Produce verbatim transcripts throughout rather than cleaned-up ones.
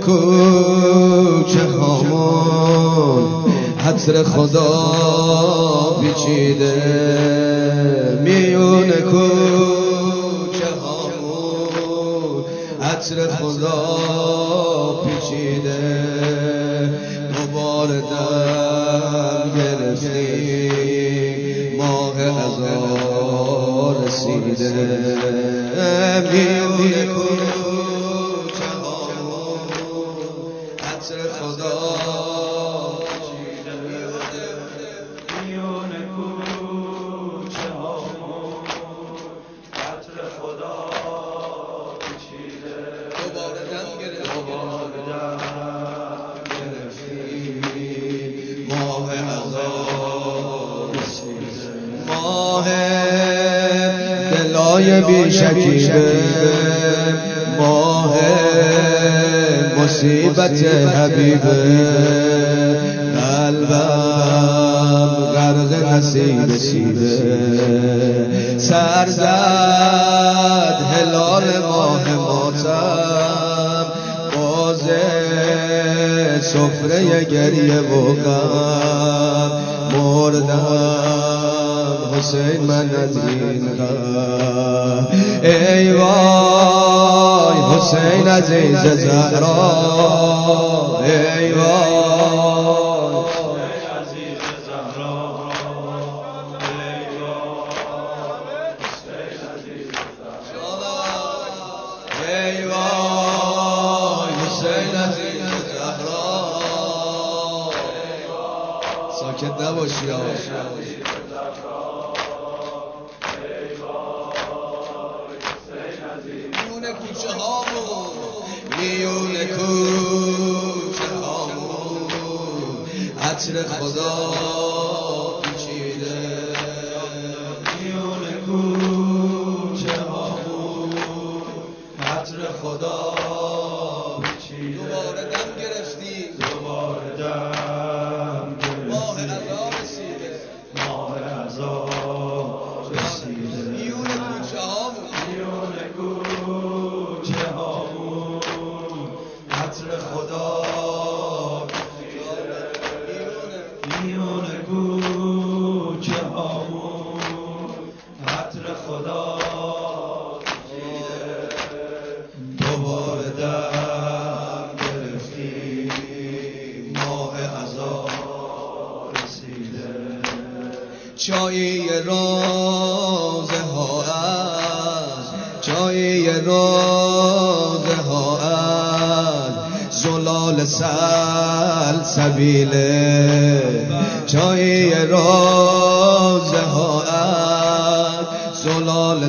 کوچه هامون عطر خدا پیچیده، میون کوچه هامون عطر خدا پیچیده. دوباره دم گرفتیم ماه عزا رسیده، میون کوچه هامون عطر خدا پیچیده، میون کوچه هامون عطر خدا پیچیده. دوباره دم گرفتیم ماه عزا رسیده، ماه دلای بی شکیبه، ماه مصیبت حبیبه، قلبم غرق نصیب سیبه، سر زد هلال ماه ماتم، باز سفره گریه و غم، مردم حسین من از این غم. ای وای حسین عزیز زهرا، ای وای حسین عزیز زهرا، ای وای حسین عزیز زهرا، ای وای حسین عزیز زهرا. ساکت نباشی آقا. میون کوچه هامون، میون کوچه هامون عطر خدا پیچیده، میون کوچه هامون عطر خدا پیچیده. دوباره دم گرفتیم، دوباره دم گرفتیم، ماه عزا رسیده، ماه عزا رسیده، میون کوچه هامون، میون کوچه هامون عطر خدا پیچیده، میون کوچه هامون عطر خدا پیچیده. دوباره دم گرفتیم ماه عزا رسیده، جایی روزه ها از جایی روزه ها از زلال سلسبیله، جایی روزه ها از زلال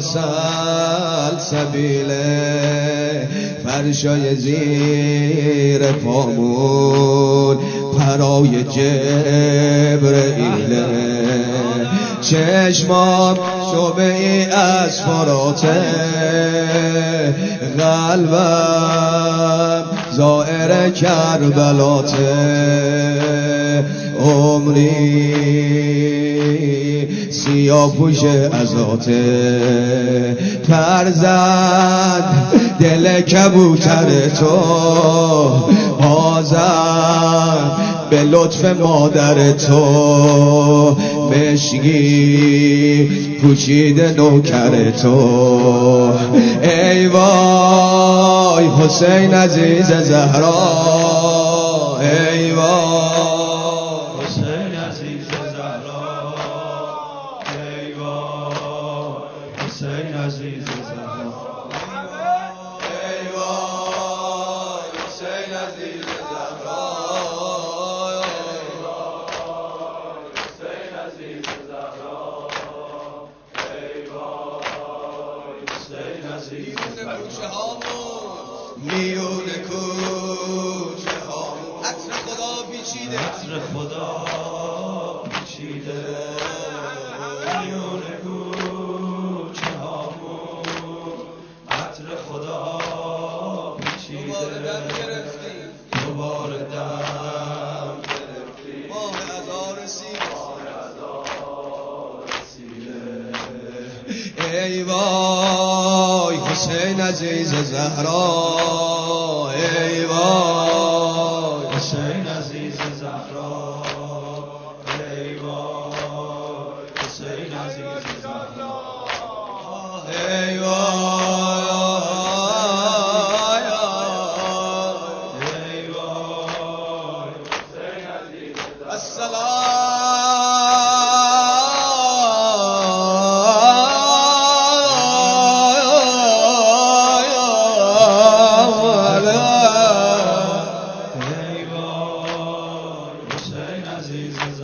سلسبیله، فرشای زیر پامون پرای جبرئیله، چشمام شعبه ای از فراته، قلبم زائر کربلاته، عمری سیاپوش ازاته، پر زد دل کبوتر تو، بازم به لطف مادر تو، مشگی پوشیده نوکر تو. ای وای حسین عزیز زهرا، ای وای حسین عزیز زهرا، ای وای حسین عزیز زهرا، ای وای حسین عزیز زهرا، میون کوچه هامون عطر خدا پیچیده، عطر خدا پیچیده، میون کوچه هامون عطر خدا پیچیده. دوباره دم گرفتیم، دوباره دم گرفتیم، ماه عزا رسیده، ماه عزا رسیده. ای وای حسین عزیز زهرا، ای وای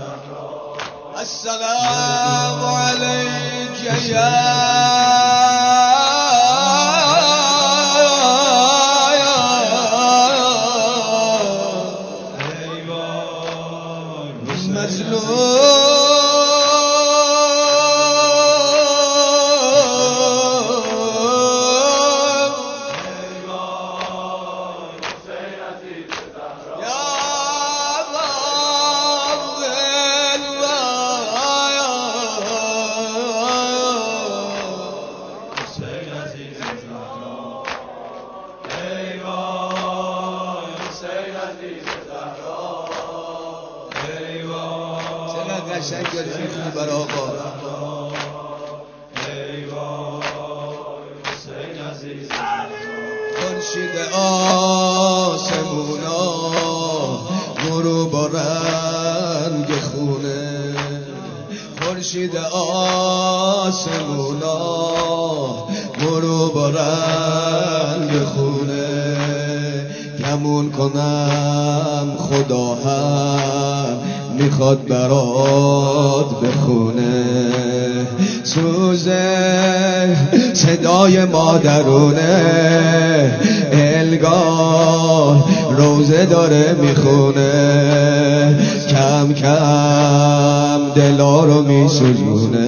السلام عليك يا قشنگ داری میخونی برای آقا. خورشید آسمونا غروب با رنگ خونه، خورشید آسمونا غروب با رنگ خونه، گمون کنم خدا هم میخواد برات بخونه، سوزه صدای مادرونه الگار روزه داره میخونه، کم کم دلا رو میسوزونه،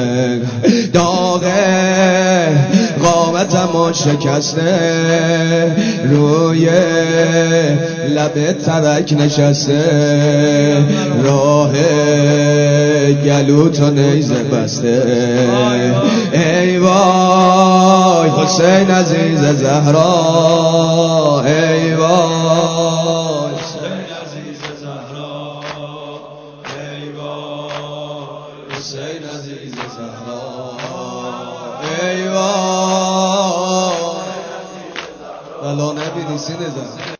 داغه قامتمو شکسته، روی لب ترک نشسته، راه گلوتو نیزه بسته، ای وای حسین عزیز زهرا، ای وای حسین عزیز زهرا، ای وای حسین عزیز زهرا، ای وای بلا نبینی سینه زن.